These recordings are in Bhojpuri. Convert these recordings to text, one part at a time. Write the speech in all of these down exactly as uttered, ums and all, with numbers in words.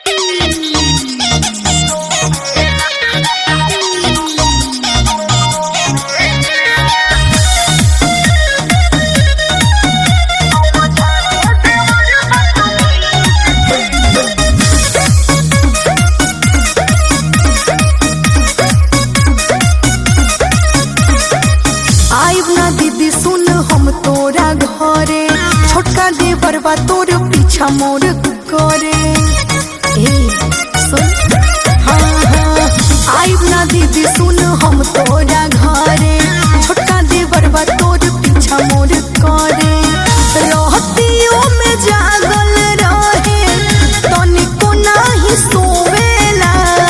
छोटका देवरवा तोर पीछा मोर करे ए सुन हाँ हाँ आइब ना दीदी सुन हम तोरा घरे छोटका देवरवा तोर पीछा मोर करे रहतियों में जागल रहे तनिको नाही सोवेला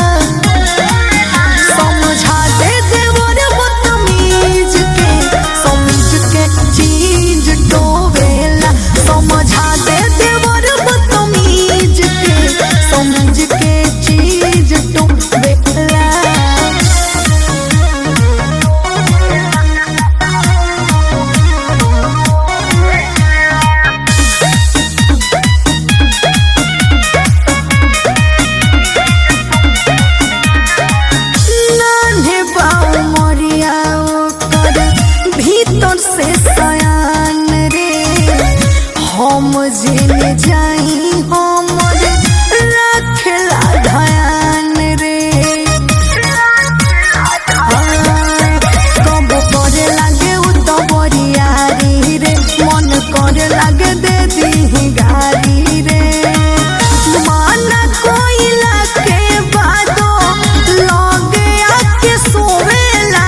समझा दे देवर बदतमीज के समझ के चीज टोवेला समझा दे देवर बदतमीज के समझ के चीज टोवेला। भीतर से सयान रे हम जेने जाई हमर रखेला ध्यान रे कब करे लागे उ तो बरियारी रे मन करे लागे दे दी गारी रे माना कोइला के बादो लगे आके सोवेला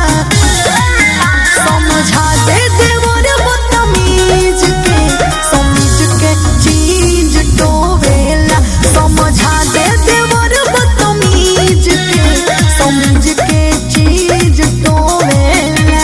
समझा दे देवर बदतमीज के समझ के चीज टोवेला समझा दे देवर बदतमीज के समझ के चीज टोवेला।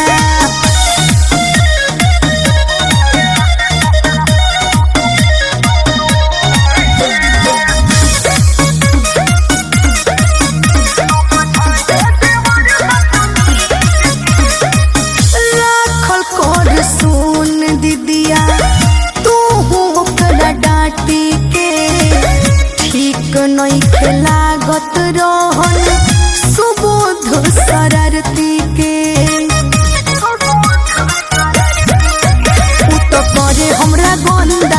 राखल कर सुन दीदिया तू ओकरा डांटी के ठीक नहीं लागत रहन सुबोध शरारती के उ तो करे हमरा गंदा